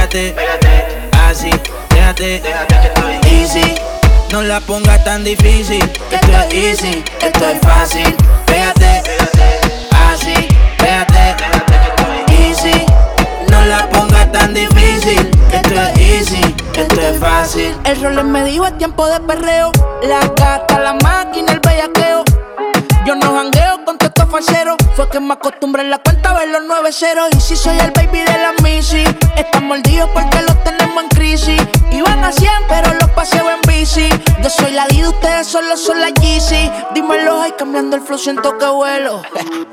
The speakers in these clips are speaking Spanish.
pégate, así, déjate que estoy easy. No la pongas tan difícil, que esto es easy, esto es fácil. Pégate, así, pégate que estoy easy. No la pongas tan difícil, que esto es easy, esto es fácil. El rol me dijo es tiempo de perreo. La gata, la máquina, el bellaqueo. Yo no jangueo con todos estos falseros. Fue que me acostumbré en la cuenta a ver los 9 ceros. Y si soy el baby de la Missy, están mordidos porque los tenemos en crisis. Iban a 100 pero los paseo en bici. Yo soy la Dida, ustedes solo son la Yeezy. Dímelo, ay, cambiando el flow siento que vuelo.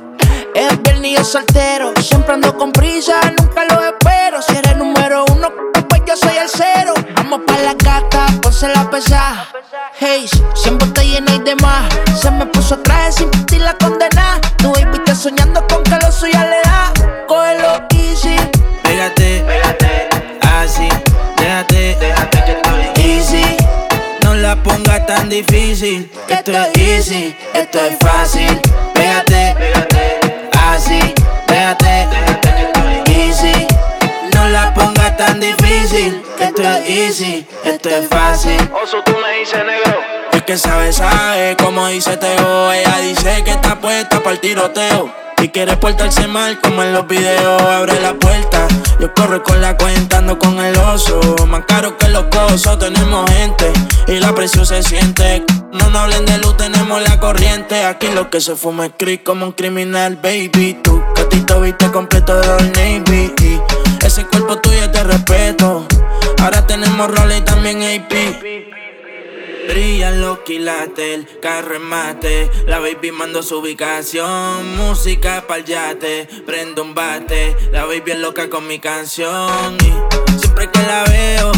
Es viernes y yo soltero. Siempre ando con prisa, nunca lo espero. Si eres número 1, pues yo soy el 0. Vamos pa' la gata, ponse la pesada. Hey, siempre te llena y demás. Se me puso traje sin sentir la condena. Tu baby está soñando con que lo suya le da. Cógelo easy. Pégate, así, déjate que estoy easy. No la pongas tan difícil, que esto es easy, esto es fácil. Pégate, así, déjate que estoy easy. No la pongas tan difícil, que esto es easy, esto es fácil. Oso, tú me dices negro. El que sabe, como dice Teo. Ella dice que está puesta para el tiroteo y quiere portarse mal como en los videos. Abre la puerta, yo corro con la cuenta, ando con el oso. Más caro que los cosos, tenemos gente y la presión se siente. No nos hablen de luz, tenemos la corriente. Aquí lo que se fuma es creep como un criminal, baby. Tu gatito viste completo de Old Navy. Ese cuerpo tuyo es de respeto. Ahora tenemos roles y también AP. Brillan los quilates, el carro en mate. La baby mando su ubicación. Música pa'l yate, prendo un bate. La baby es loca con mi canción. Y siempre que la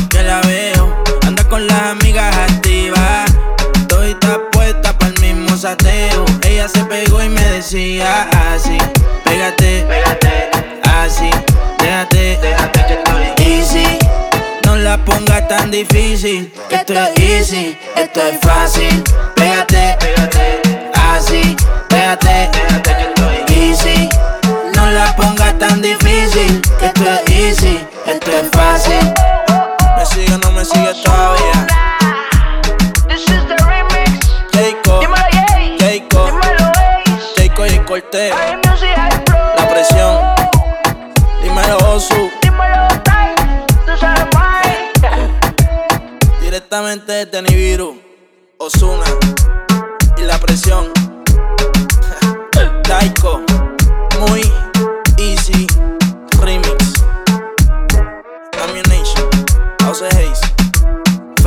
veo, anda con las amigas activas. Estoy puesta pa'l mismo sateo. Ella se pegó y me decía así: pégate, así, déjate que estoy easy. No la pongas tan difícil, que esto es easy, esto es fácil. Pégate, así, déjate que estoy easy. No la pongas tan difícil, que esto es easy, esto es fácil. ¿Me sigue o no me sigue todavía? This is the remix. Jayco, Jayco y Cortez. La presión, dímelo Osu. Directamente desde Nibiru, Ozuna y la presión. Jayco.